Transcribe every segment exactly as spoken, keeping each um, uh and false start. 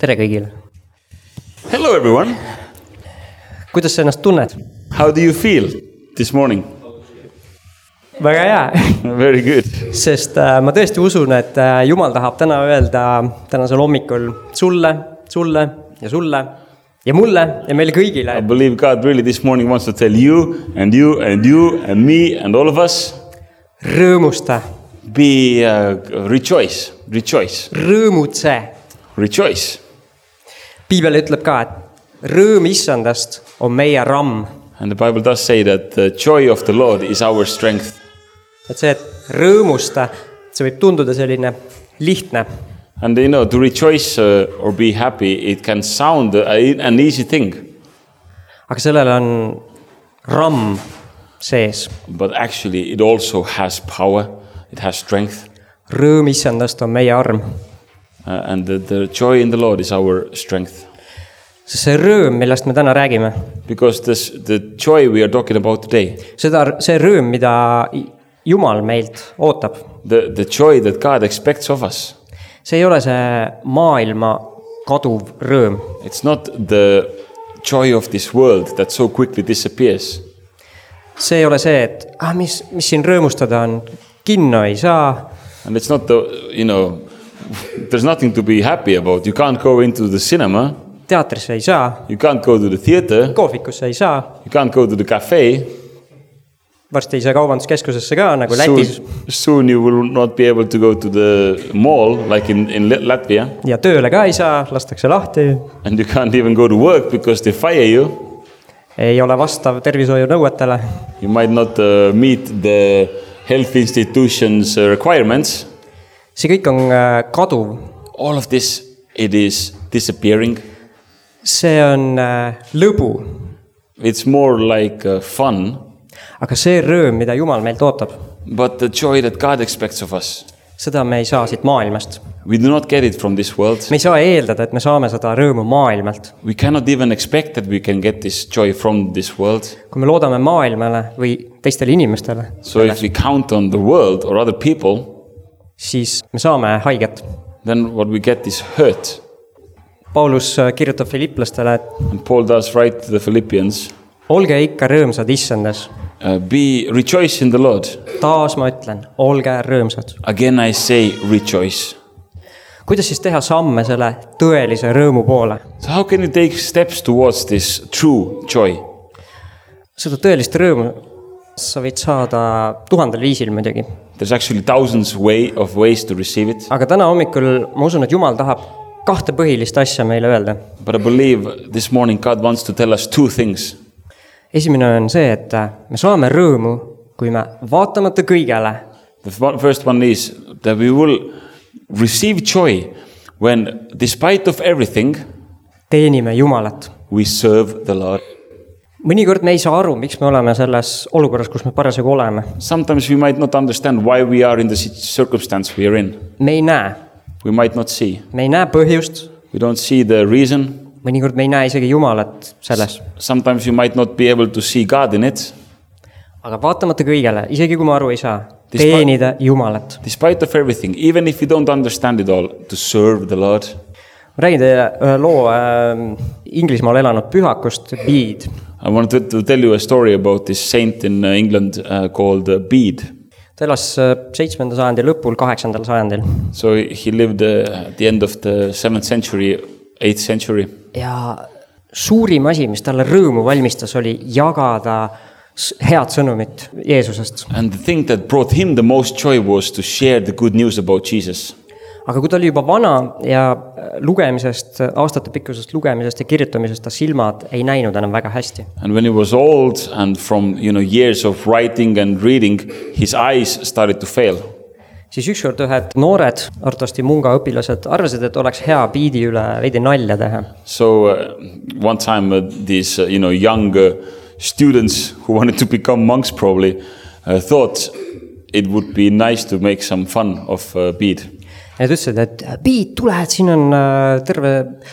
Tere kõigile. Hello everyone. Kuidas sa ennast tunned? How do you feel this morning? Väga hea. Very good. Sest äh, ma tõesti usun, et äh, Jumal tahab täna öelda tänasel hommikul sulle, sulle ja sulle ja mulle ja meile kõigile. I believe God really this morning wants to tell you and you and you and me and all of us. Rõõmusta. Be uh, rejoice, rejoice. Rõõmutse. Rejoice. Piibel ütleb ka, et rõõm issandast on meie ramm. And the Bible does say that the joy of the Lord is our strength. Et see, et rõõmusta, see võib tunduda selline lihtne. And you know, to rejoice uh, or be happy, it can sound uh, an easy thing. Aga sellel on ramm sees. But actually it also has power, it has strength. Rõõm issandast on meie arm. Uh, and the, the joy in the Lord is our strength. See, see rõõm, millest me täna räägime. Because this, the joy we are talking about today. Seda, see rõõm, mida Jumal meilt ootab. The, the joy that God expects of us. See ei ole see maailma kaduv rõõm. It's not the joy of this world that so quickly disappears. See ei ole see, et ah, mis, mis siin rõõmustada on, kinno ei saa. And it's not the, you know, there's nothing to be happy about. You can't go into the cinema. Teatrisse ei saa. You can't go to the theater. Kohvikusse ei saa. You can't go to the cafe. Varsti ei saa kaubanduskeskusesse ka, nagu Lätis. Soon, soon you will not be able to go to the mall, like in, in Latvia. Ja tööle ka ei saa, lastakse lahti. And you can't even go to work because they fire you. Ei ole vastav tervishoiu nõuetele. You might not uh, meet the health institutions uh, requirements. See kõik on uh, kaduv. All of this, it is disappearing. See on uh, lõbu. It's more like uh, fun. Aga see rõõm, mida Jumal meilt ootab. But the joy that God expects of us. Seda me ei saa siit maailmast. We do not get it from this world. Me ei saa eeldada, et me saame seda rõõmu maailmalt. We cannot even expect that we can get this joy from this world. Kui me loodame maailmale või teistele inimestele. So if we count on the world or other people, siis me saame haiget. Then what we get is hurt. Paulus kirjutab Filipplastele, et And Paul does write to the Philippians. Olge ikka rõõmsad issandas. Uh, be rejoice in the Lord. Taas ma ütlen, olge rõõmsad. Again I say rejoice. Kuidas siis teha samme selle tõelise rõõmu poole? So how can you take steps towards this true joy? Seda tõelist rõõmu sa võid saada tuhandel viisil muidugi. There's actually thousands way of ways to receive it. Aga täna hommikul ma usun, et Jumal tahab kahte põhilist asja meile öelda. But I believe this morning God wants to tell us two things. Esimene on see, et me saame rõõmu, kui me vaatamata kõigele. The first one is that we will receive joy when, despite of everything, teenime Jumalat. We serve the Lord. Mõnikord me ei saa aru, miks me oleme selles olukorras, kus me parasjagu oleme. Sometimes we might not understand why we are in the circumstance we are in. Me ei näe. We might not see. Me ei näe põhjust. We don't see the reason. Mõnikord me ei näe isegi Jumalat selles. Sometimes you might not be able to see God in it. Aga vaatamata kõigele, isegi kui ma aru ei saa, teenida Jumalat. Despite of everything, even if you don't understand it all, to serve the Lord. Ma räägin teile ühe loo äh, Inglismaal elanud pühakust Bede. I want to, to tell you a story about this saint in England uh, called uh, Bede. Ta elas seitsmenda sajandi lõpul, kaheksandal sajandil. So he lived uh, at the end of the seventh century, eighth century. Ja suurim asi, mis talle rõõmu valmistas, oli jagada head sõnumit Jeesusest. And the thing that brought him the most joy was to share the good news about Jesus. Aga kui ta oli juba vana ja lugemisest, aastate pikkusest lugemisest ja kirjutamisest, ta silmad ei näinud enam väga hästi. And when he was old and from, you know, years of writing and reading, his eyes started to fail. Siis ükskord ühed noored, arvatavasti Munga õpilased, arvasid, et oleks hea Bede üle veidi nalja teha. So uh, one time uh, these uh, you know, young uh, students who wanted to become monks probably uh, thought it would be nice to make some fun of uh, Bede. Ja nad ütlesid, et Bede, tule, et siin on terve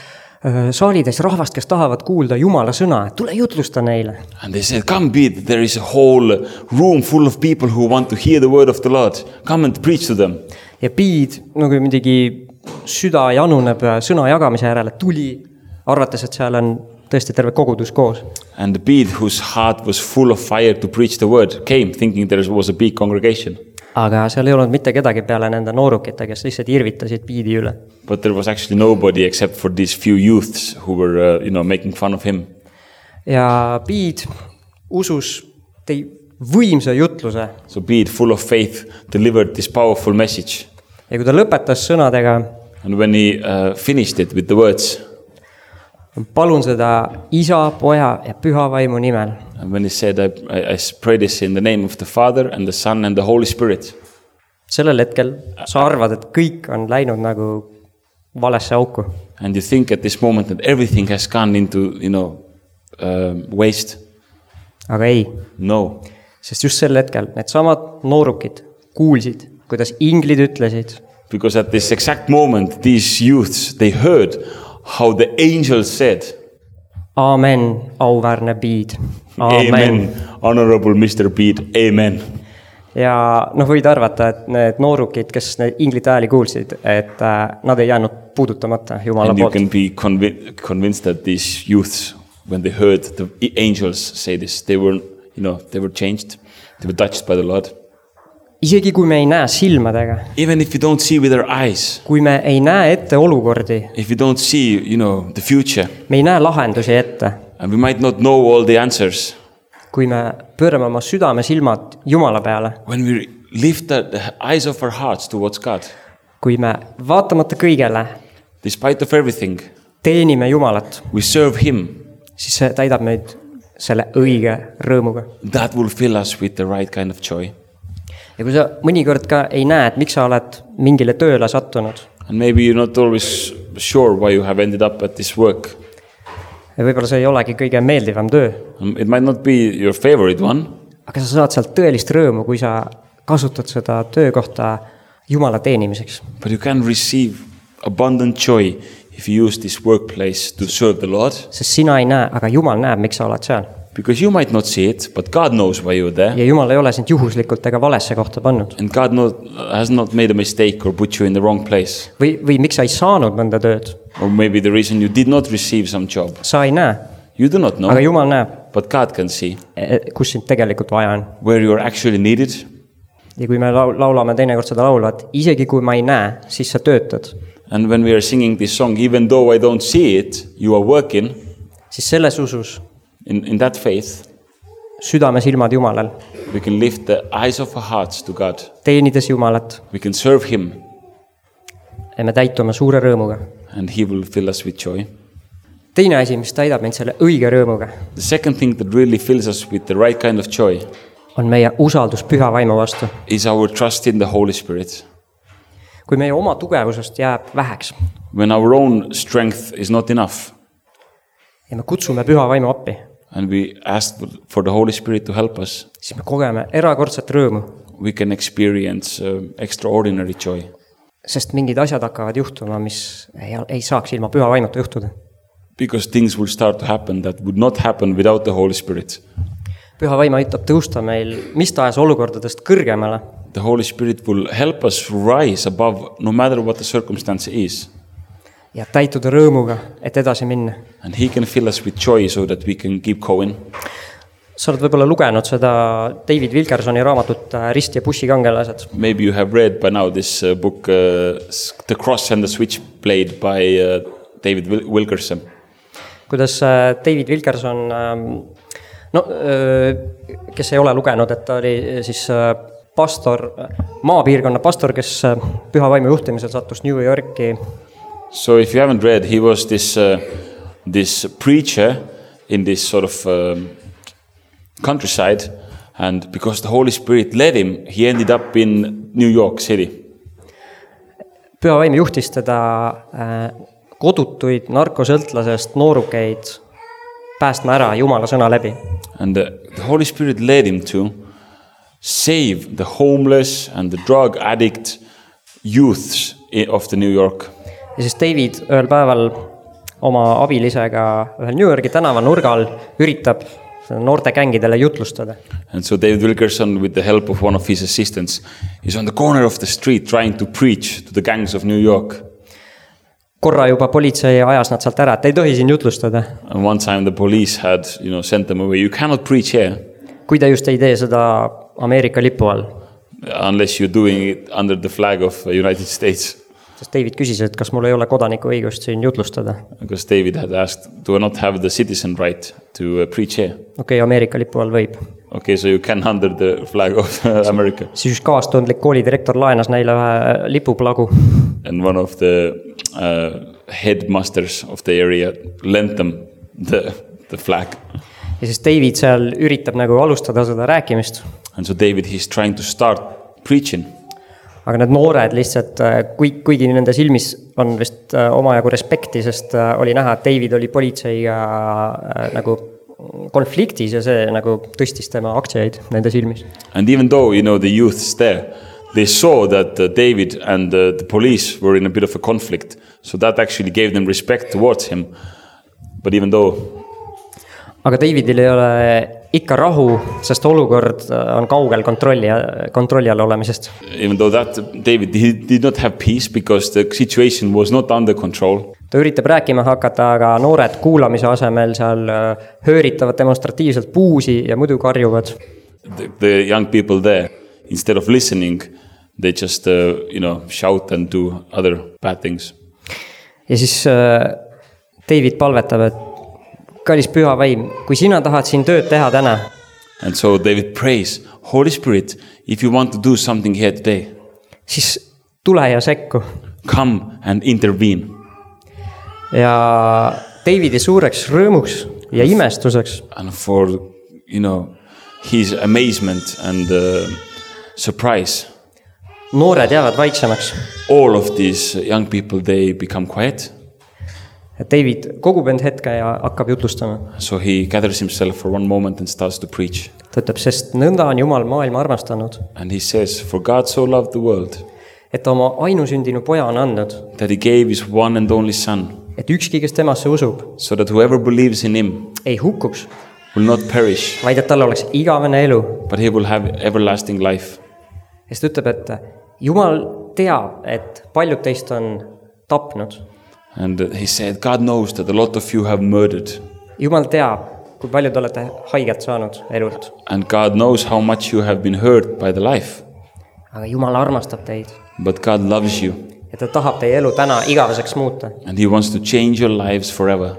saalides rahvast, kes tahavad kuulda Jumala sõna, tule jutlusta neile. And they said, come Bede, there is a whole room full of people who want to hear the word of the Lord. Come and preach to them. Ja Bede, nagu midagi süda januneb sõna jagamise järele, tuli, arvates, et seal on tõesti terve kogudus koos. And the bead whose heart was full of fire to preach the word came thinking there was a big congregation. Aga seal ei olnud mitte kedagi peale nende noorukite, kes lihtsalt irvitasid biidi üle. But there was actually nobody except for these few youths who were, uh, you know, making fun of him. Ja biid usus tõi võimsa jutluse. So bead full of faith delivered this powerful message. Ja kui ta lõpetas sõnadega, and when he uh, finished it with the words, palun seda isa, poja ja püha vaimu nimel. And when he said, I, I pray this in the name of the Father and the Son and the Holy Spirit. Sellel hetkel sa arvad, et kõik on läinud nagu valesse auku. And you think at this moment that everything has gone into, you know, uh, waste. Aga ei. No. Sest just sel hetkel need samad noorukid kuulsid, kuidas inglid ütlesid. Because at this exact moment, these youths, they heard how the angels said, Amen, auväärne biid. Amen. Amen, honorable mister Bead. Amen. Ja noh, võid arvata, et need noorukid, kes need inglite ääli kuulsid, et äh, nad ei jäänud puudutamata Jumala and poolt. And you can be convi- convinced that these youths, when they heard the angels say this, they were, you know, they were changed. They were touched by the Lord. Isegi kui me ei näe silmadega. Even if you don't see with our eyes. Kui me ei näe ette olukordi. If you don't see, you know, the future. Me ei näe lahendusi ette. And we might not know all the answers. Kui me pöörame oma südame silmad Jumala peale. When we lift the eyes of our hearts towards God. Kui me vaatamata kõigele. Despite of everything. Teenime Jumalat. We serve him. Siis see täidab meid selle õige rõõmuga. That will fill us with the right kind of joy. Ja kui sa mõnikord ka ei näe, et miks sa oled mingile tööle sattunud. And maybe you're not always sure why you have ended up at this work. Ja võib-olla see ei olegi kõige meeldivam töö. It might not be your favorite one. Aga sa saad sealt tõelist rõõmu, kui sa kasutad seda töökohta Jumala teenimiseks. But you can receive abundant joy if you use this workplace to serve the Lord. Sest sina ei näe, aga Jumal näeb, miks sa oled seal. Because you might not see it, but God knows why you're there. Ja Jumal ei ole sind juhuslikult ega valesse kohta pannud. And God not, has not made a mistake or put you in the wrong place. Või, või miks sa ei saanud mõnda tööd? Or maybe the reason you did not receive some job. Sa ei näe. You do not know. Aga Jumal näeb. But God can see. Kus sind tegelikult vaja on. Where you are actually needed. Ja kui me laulame teinekord seda laulu, et isegi kui ma ei näe, siis sa töötad. And when we are singing this song, even though I don't see it, you are working. Siis selles usus. In, in that faith. Südame silmad Jumalal. We can lift the eyes of our hearts to God. Teenides Jumalat. We can serve him. Ja me täitume suure rõõmuga. And he will fill us with joy. Teine asi, mis täidab meid selle õige rõõmuga. The second thing that really fills us with the right kind of joy. On meie usaldus püha vaimu vastu. Is our trust in the Holy Spirit. Kui meie oma tugevusest jääb väheks. When our own strength is not enough. Ja me kutsume püha vaimu appi. And we ask for the Holy Spirit to help us. Siis me kogeme erakordset rõõmu. We can experience uh, extraordinary joy. Sest mingid asjad hakkavad juhtuma, mis ei, ei saaks ilma püha vaimuta juhtuda. Because things will start to happen that would not happen without the Holy Spirit. Püha vaim aitab tõusta meil mis tahes olukordadest kõrgemale. The Holy Spirit will help us rise above no matter what the circumstance is. Ja täituda rõõmuga, et edasi minna. And he can fill us with joy so that we can keep going. Sa oled võib-olla lugenud seda David Wilkersoni raamatut Rist ja bussikangelased. Maybe you have read by now this uh, book uh, The Cross and the Switchblade by uh, David Wil- Wilkerson. Kuidas uh, David Wilkerson, um, no, uh, kes ei ole lugenud, et ta oli siis uh, pastor, maapiirkonna pastor, kes uh, püha vaimu juhtimisel sattus New Yorki. So if you haven't read, he was this uh, this preacher in this sort of um, countryside, and because the Holy Spirit led him, he ended up in New York City. Püha vaim juhtis teda äh, kodutuid narkosõltlasest noorukeid päästma ära Jumala sõna läbi. And the, the Holy Spirit led him to save the homeless and the drug addict youths of the New York. Ja siis David ühel päeval oma abilisega ühel New Yorki tänava nurgal üritab noorte gängidele jutlustada. And so David Wilkerson, with the help of one of his assistants, is on the corner of the street trying to preach to the gangs of New York. korra juba politsei ajas nad sealt ära, et ei tohi siin jutlustada. And one time the police had, you know, sent them away. You cannot preach here. Kui te just ei tee seda Ameerika lipu all. Unless you're doing it under the flag of United States. Sest David küsis, et kas mul ei ole kodaniku õigust siin jutlustada. Because David had asked, do I not have the citizen right to preach here? Okei, okay, Ameerika lipu all võib. Okay, so you can under the flag of America. Siis kaastundlik koolidirektor laenas neile ühe lipuplagu. And one of the uh, headmasters of the area lent them the, the flag. Ja siis David seal üritab nagu alustada seda rääkimist. And so David, he's trying to start preaching. Aga need noored lihtsalt, kui, kuigi nende silmis on vist omajagu respekti, sest oli näha, et David oli politseiga nagu konfliktis ja see nagu tõstis tema aktsiaid nende silmis. And even though, you know, the youths there, they saw that uh, David and uh, the police were in a bit of a conflict. So that actually gave them respect towards him. But even though... Aga Davidil ei ole ikka rahu, sest olukord on kaugel kontrolli, kontrolli all olemisest. Even though that David he did not have peace because the situation was not under control. Ta üritab rääkima hakata, aga noored kuulamise asemel seal hööritavad demonstratiivselt puusi ja muidu karjuvad. The, the young people there, instead of listening, they just uh, you know, shout and do other bad things. Ja siis uh, David palvetab, et kallis püha vaim, kui sina tahad siin tööd teha täna. And so David prays, Holy Spirit, if you want to do something here today, siis tule ja sekku. Come and intervene. Ja Davidi suureks rõõmuks ja imestuseks. And for, you know, his amazement and uh, surprise. Noored jäävad vaiksemaks. All of these young people, they become quiet. David kogub end hetke ja hakkab jutlustama. So he gathers himself for one moment and starts to preach. Ta ütleb, sest nõnda on Jumal maailma armastanud. And he says, for God so loved the world. Et oma ainusündinu poja on andnud. That he gave his one and only son. Et ükski, kes temasse usub. So that whoever believes in him. Ei hukkuks. Will not perish. Vaid et tal oleks igavene elu. But he will have everlasting life. Ja ta ütleb, et Jumal teab, et paljud teist on tapnud. And he said, God knows that a lot of you have murdered. Jumal teab, kui palju te olete haiget saanud elult. And God knows how much you have been hurt by the life. Aga Jumal armastab teid. But God loves you. Ja ta tahab teie elu täna igaveseks muuta. And he wants to change your lives forever.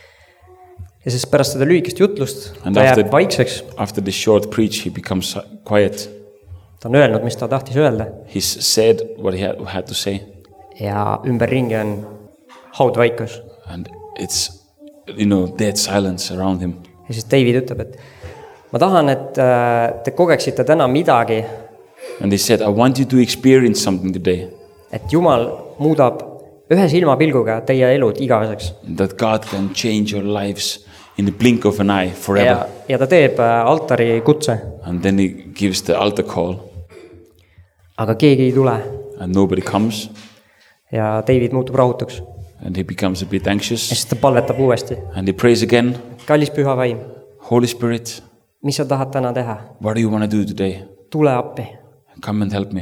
Ja siis pärast seda lühikest jutlust and ta after, jääb vaikseks. After the short preach, he becomes quiet. Ta on öelnud, mis ta tahtis öelda. He said what he had, had to say. Ja ümberringi on haudvaikus. And it's, you know, dead silence around him. Ja siis David ütleb, et ma tahan, et te kogeksite täna midagi. And he said, I want you to experience something today. Et Jumal muudab ühe silmapilguga teie elud igaveseks. That God can change your lives in the blink of an eye forever. Ja, ja ta teeb altari kutse. And then he gives the altar call. Aga keegi ei tule. And nobody comes. Ja David muutub rahutuks. And he becomes a bit anxious. Ja siis ta palvetab uuesti. And he prays again. Kallis püha vaim. Holy Spirit. Mis sa tahad täna teha? What do you want to do today? Tule appi. Come and help me.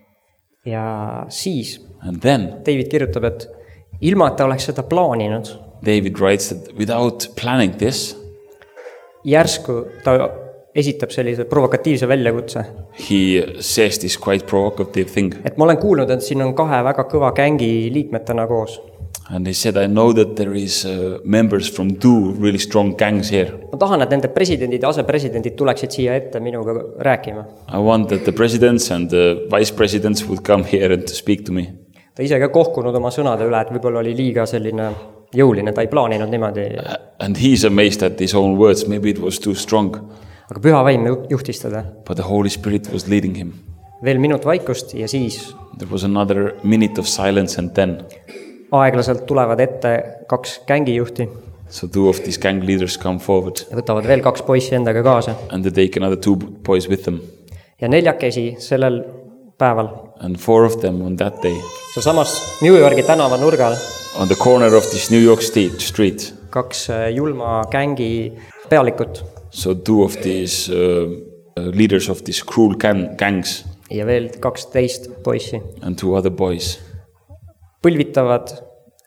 Ja siis and then David kirjutab, et ilma, et ta oleks seda plaaninud. David writes that without planning this. Järsku ta esitab sellise provokatiivse väljakutse. He says this quite provocative thing. Et ma olen kuulnud, et siin on kahe väga kõva gängi liikmetena koos. And he said, I know that there is uh, members from two really strong gangs here. Ma tahan, et nende presidendid ja asepresidendid tuleksid siia ette minuga rääkima. I want that the presidents and the vice presidents would come here and to speak to me. Ta ise ka kohkunud oma sõnade üle, et võib-olla oli liiga selline jõuline, ta ei plaaninud niimoodi. And he's amazed at his own words. Maybe it was too strong. Aga püha vaim juhtis teda. But the Holy Spirit was leading him. Veel minut vaikust ja siis there was another minute of silence and then aeglaselt tulevad ette kaks gängijuhti. So two of these gang leaders come forward. Ja võtavad veel kaks poissi endaga kaasa. And they take another two boys with them. Ja neljakesi sellel päeval. And four of them on that day. So samas New Yorki tänava nurgal. On the corner of this New York street. Kaks julma gängi pealikut. So two of these uh, leaders of these cruel gang- gangs. Ja veel kaksteist poissi. And two other boys. Põlvitavad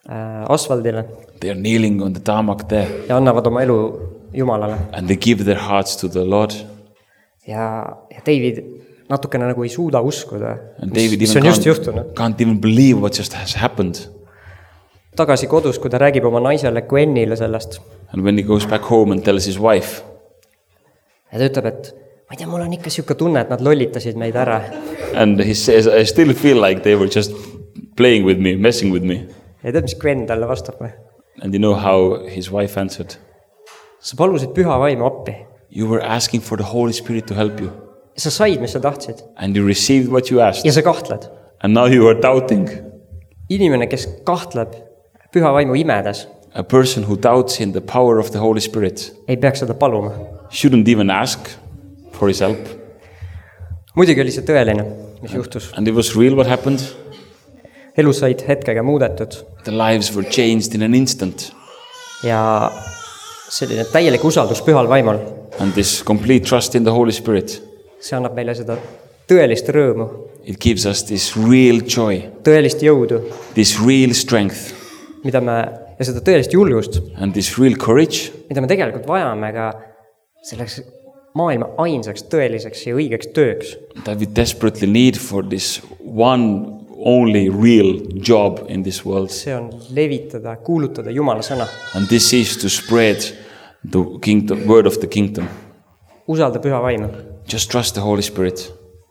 äh, asfaldile They are kneeling on the tarmac there. ja annavad oma elu Jumalale. And they give their hearts to the Lord. Ja, ja David natukene nagu ei suuda uskuda, And mis, David mis even on just can't, juhtunud. can't even believe what just has happened. Tagasi kodus, kui ta räägib oma naisele Gwenile sellest. And when he goes back home and tells his wife, Ja ta ütleb, et ma ei tea, mul on ikka siuke tunne, et nad lollitasid meid ära. and he says, I still feel like they were just playing with me, messing with me. Ja tead, mis Gwen talle vastab või? And you know how his wife answered? Sa palusid püha vaimu appi. You were asking for the Holy Spirit to help you. Sa said, mis sa tahtsid. And you received what you asked. Ja sa kahtled. And now you are doubting. Inimene, kes kahtleb püha vaimu imedes, A person who doubts in the power of the Holy Spirit ei peaks seda paluma. shouldn't even ask for his help. Muidugi oli see tõeline, mis juhtus. And it was real what happened. Elu said hetkega muudetud. The lives were changed in an instant. Ja selline täielik usaldus pühal vaimul. And this complete trust in the Holy Spirit, See annab meile seda tõelist rõõmu, it gives us this real joy, tõelist jõudu, this real strength, mida me, ja seda tõelist julgust, and this real courage mida me tegelikult vajame ka selleks maailma ainsaks tõeliseks ja õigeks tööks. that we desperately need for this one only real job in this world. See on levitada, kuulutada Jumala sõna. And this is to spread the kingdom, word of the kingdom. Usalda püha vaimu. Just trust the Holy Spirit.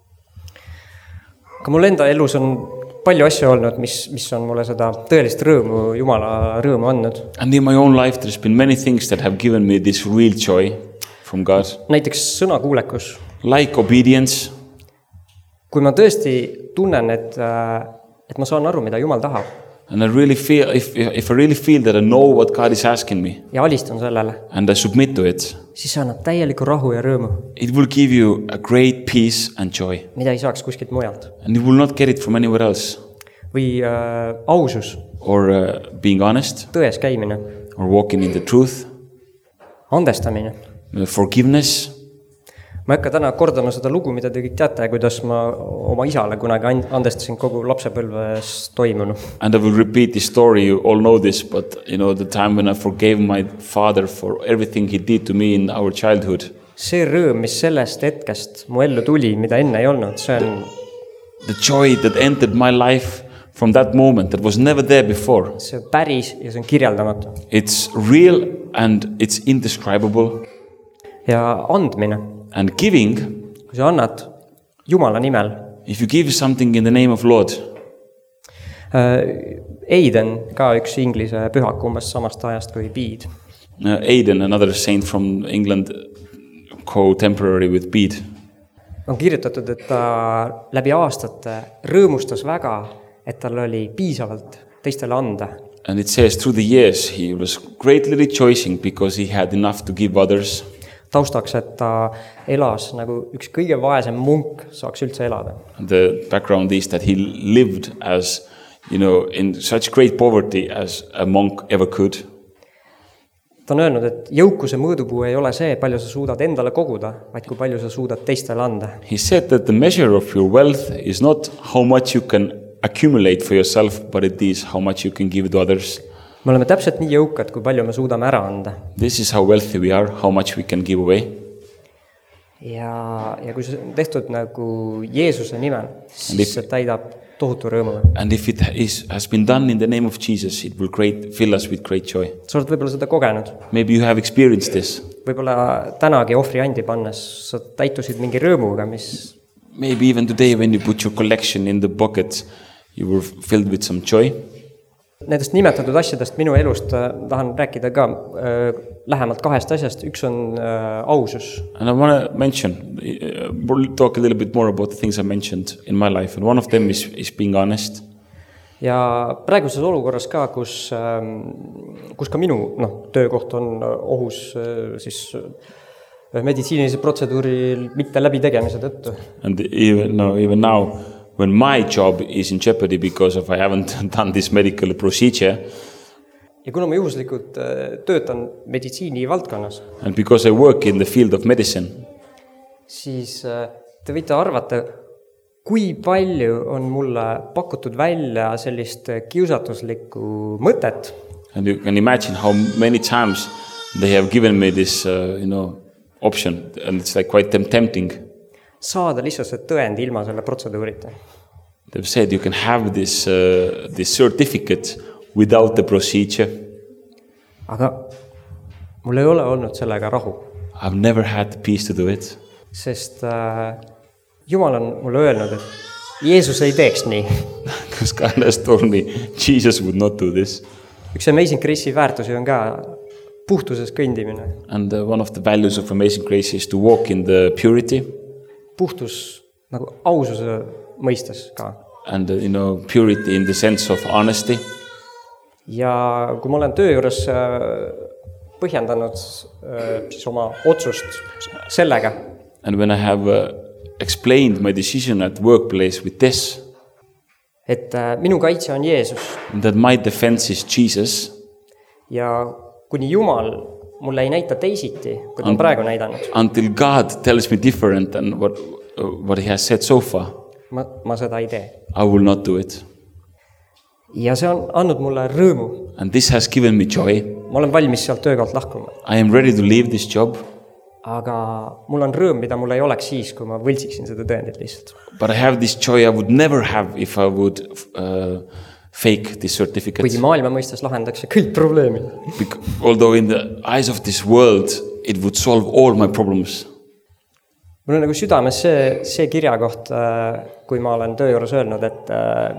Ka mul enda elus on palju asju olnud, mis, mis on mulle seda tõelist rõõmu, Jumala rõõmu andnud. And in my own life there's been many things that have given me this real joy from God. Näiteks sõnakuulekus. Like obedience. Kui ma tõesti tunnen, et, et ma saan aru, mida Jumal tahab. And I really feel, if, if I really feel that I know what God is asking me. Ja alistan sellele. And I submit to it. Siis see annab täieliku rahu ja rõõmu. It will give you a great peace and joy. Mida ei saaks kuskilt mujalt. And you will not get it from anywhere else. Või äh, ausus. Or uh, being honest. Tões käimine. Or walking in the truth. Andestamine. Uh, forgiveness. Ma ei hakka täna kordama seda lugu, mida te kõik teate, kuidas ma oma isale kunagi andestasin kogu lapsepõlves toimunu. And I will repeat this story, you all know this, but you know the time when I forgave my father for everything he did to me in our childhood. See rõõm, mis sellest hetkest mu ellu tuli, mida enne ei olnud, see on... The joy that entered my life from that moment that was never there before. See on päris ja see on kirjeldamatu. It's real and it's indescribable. Ja andmine. And giving, kui sa annad Jumala nimel. If you give something in the name of Lord. Uh, Aiden, ka üks inglise pühak umbes samast ajast kui Bede. Uh, Aiden, another saint from England, co-temporary with Bede. On kirjutatud, et ta läbi aastate rõõmustas väga, et tal oli piisavalt teistele anda. And it says through the years he was greatly rejoicing because he had enough to give others. Taustaks, et ta elas nagu üks kõige vaesem munk saaks üldse elada. The background is that he lived as, you know, in such great poverty as a monk ever could. Ta on öelnud, et jõukuse mõõdupuu ei ole see, palju sa suudad endale koguda, vaid kui palju sa suudad teistele anda. He said that the measure of your wealth is not how much you can accumulate for yourself, but it is how much you can give to others. Me oleme täpselt nii jõukad, kui palju me suudame ära anda. This is how wealthy we are, how much we can give away. Ja, ja kui see on tehtud nagu Jeesuse nimel, siis if, see täidab tohutu rõõmu. And if it is, has been done in the name of Jesus, it will great, fill us with great joy. Sa oled võib-olla seda kogenud. Maybe you have experienced this. Võib-olla tänagi ohvri andi pannes, sa täitusid mingi rõõmuga, mis... Maybe even today when you put your collection in the bucket, you were filled with some joy. Nendest nimetatud asjadest minu elust äh, tahan rääkida ka äh, lähemalt kahest asjast. Üks on äh, ausus. And I want to mention, uh, talk a little bit more about the things I mentioned in my life. And one of them is, is being honest. Ja praeguses olukorras ka, kus, äh, kus ka minu no, töökoht on ohus äh, siis äh, meditsiinilise protseduuri mitte läbi tegemise tõttu. And even, no, even now, when my job is in jeopardy because of I haven't done this medical procedure. Ja kuna ma juhuslikult töötan meditsiini valdkonnas. And because I work in the field of medicine. Siis te võite arvata, kui palju on mulle pakutud välja sellist kiusatuslikku mõtet, And you can imagine how many times they have given me this, uh, you know, option, and it's like quite tem- tempting. saada lihtsalt see tõend ilma selle protseduurita. They've said you can have this, uh, this certificate without the procedure. Aga mul ei ole olnud sellega rahu, I've never had the peace to do it. sest äh, Jumal on mulle öelnud, et Jeesus ei teeks nii. Because God has told me Jesus would not do this. Üks Amazing Grace'i väärtusi on ka puhtuses kõndimine. And uh, one of the values of Amazing Grace is to walk in the purity. Puhtus nagu aususe mõistes ka. And, uh, you know, purity in the sense of honesty. Ja kui ma olen töö juures äh, põhjendanud äh, siis oma otsust sellega, And when I have uh, explained my decision at workplace with this, et äh, minu kaitse on Jeesus that my defense is Jesus, ja kuni Jumal mulle ei näita teisiti, kui ta on praegu näidanud, until God tells me different than what, uh, what he has said so far, ma, ma seda ei tee. I will not do it. Ja see on andnud mulle rõõmu. And this has given me joy. Ma olen valmis sealt töökohalt lahkuma. I am ready to leave this job. Aga mul on rõõm, mida mul ei oleks siis, kui ma võltsiksin seda tõendit lihtsalt. But I have this joy I would never have if I would uh, fake this certificate. Kuigi maailma mõistes lahendaks see kõik probleemid. Because, although in the eyes of this world it would solve all my problems. Mul on nagu südames see, see kirjakoht, kui ma olen töö juures öelnud, et,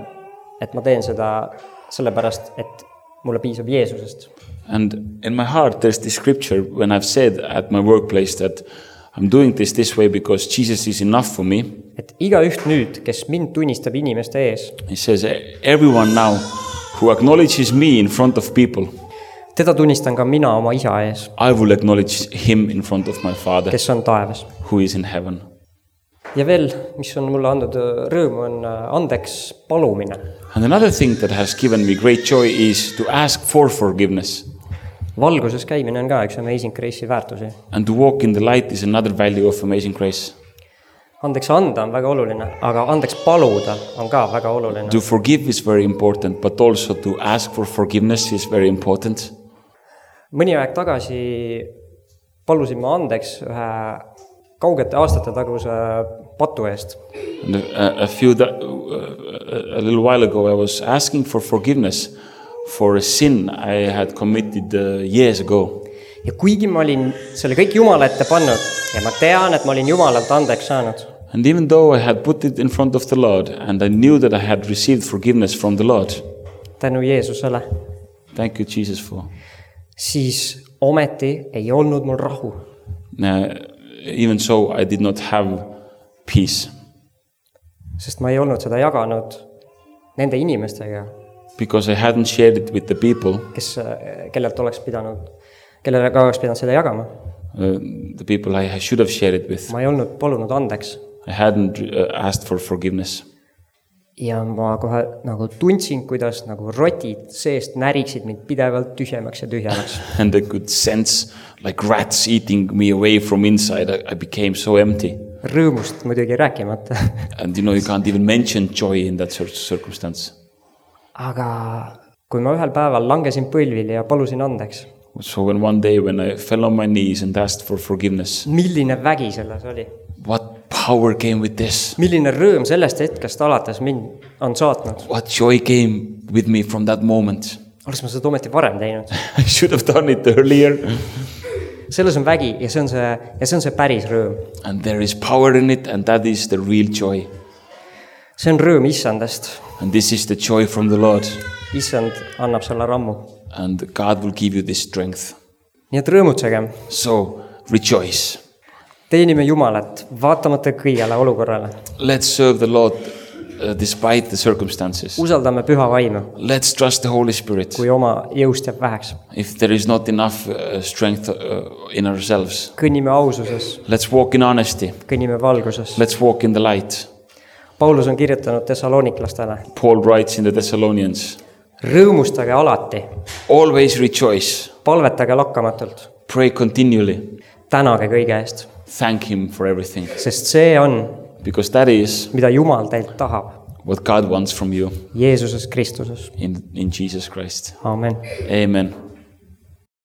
et ma teen seda sellepärast, et mulle piisab Jeesusest. And in my heart there's this scripture when I've said at my workplace that I'm doing this this way because Jesus is enough for me. Et igaüht nüüd, kes mind tunnistab inimeste ees, He says everyone now who acknowledges me in front of people, teda tunnistan ka mina oma isa ees, I will acknowledge him in front of my Father kes on taevas. who is in heaven. Ja veel, mis on mulle andnud rõõmu, on andeks palumine. And another thing that has given me great joy is to ask for forgiveness. Valguses käimine on ka üks Amazing Grace'i väärtusi. And to walk in the light is another value of Amazing Grace. Andeks anda on väga oluline, aga andeks paluda on ka väga oluline. To forgive is very important, but also to ask for forgiveness is very important. Mõni aeg tagasi palusin ma andeks ühe kaugete aastate taguse patu eest. And a, a few da- a little while ago I was asking for forgiveness for a sin I had committed uh, years ago. Ja kuigi ma olin selle kõik Jumala ette pannud ja ma tean, et ma olin Jumalalt andeks saanud, And even though I had put it in front of the Lord and I knew that I had received forgiveness from the Lord, tänu Jeesusele, thank you Jesus for, siis ometi ei olnud mul rahu. uh, even so I did not have peace. Sest ma ei olnud seda jaganud nende inimestega, Because I hadn't shared it with the people, kes, kellelt oleks pidanud, kellele ka oleks pidanud seda jagama. uh, the people I should have shared it with. Ma ei olnud palunud andeks. I hadn't uh, asked for forgiveness. Ja ma kohe nagu tundsin, kuidas nagu rotid seest näriksid mind pidevalt tühjemaks ja tühjemaks. And I could sense like rats eating me away from inside. I, I became so empty. Rõõmust muidugi rääkimata. And you know, you can't even mention joy in that sort of circumstance. Aga kui ma ühel päeval langesin põlvili ja palusin andeks, So when one day when I fell on my knees and asked for forgiveness, milline vägi selles oli? what power came with this? Milline rõõm sellest hetkest alates mind on saatnud? What joy came with me from that moment? Oleks ma seda ometi varem teinud. I should have done it earlier. Selles on vägi ja see on see, ja see on see päris rõõm. And there is power in it, and that is the real joy. See on rõõm Issandast. And this is the joy from the Lord. Issand annab selle rammu. And God will give you this strength. Nii et rõõmutsegem. So rejoice. Teenime Jumalat vaatamata kõigele olukorrale. Let's serve the Lord uh, despite the circumstances. Usaldame püha vaimu, Let's trust the Holy Spirit. kui oma jõust jääb väheks. If there is not enough uh, strength uh, in ourselves, Kõnnime aususes, let's walk in honesty. kõnnime valguses. Let's walk in the light. Paulus on kirjutanud Thessaloniklastele. Paul writes in the Thessalonians, Rõõmustage alati, always rejoice, palvetage lakkamatult, pray continually, tänage kõige eest, thank Him for everything. sest see on Because that is mida Jumal teilt tahab. what God wants from you Jeesuses Kristuses. in, in Jesus Christ. Amen. Amen.